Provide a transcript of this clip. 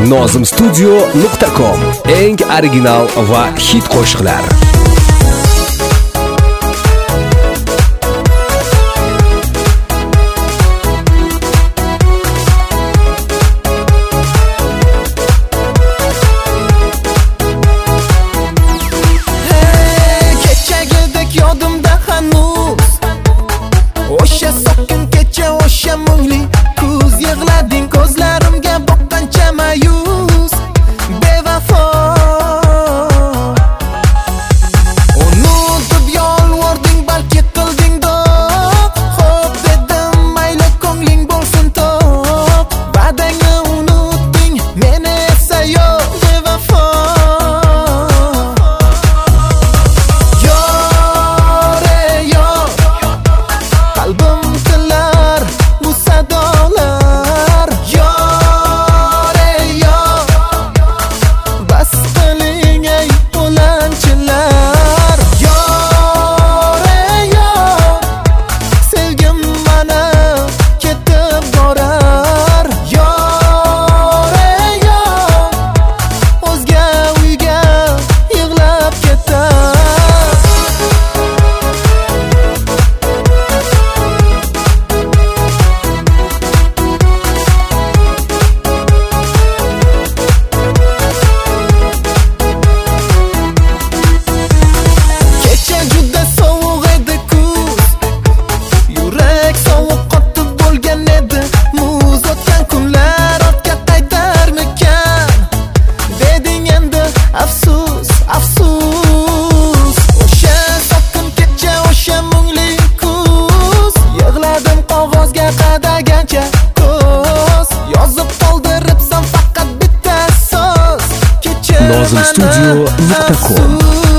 nozimstudio.com. Eng original va hit qo'shiqlar. Yodimda hanuz o'sha sokin kecha, o'sha mungli kuz, yig'lading ko'zlarimga boqqancha mayus bevafo. Unutib yolvording, balki qilding do'q. Xo'p dedim, mayli ko'ngling bo'lsin to'q. Va'dangni unutding, meni esa yo'q bevafo. Qadagancha ko'z yozib qoldiribsan faqat bitta so'z. nozimstudio.com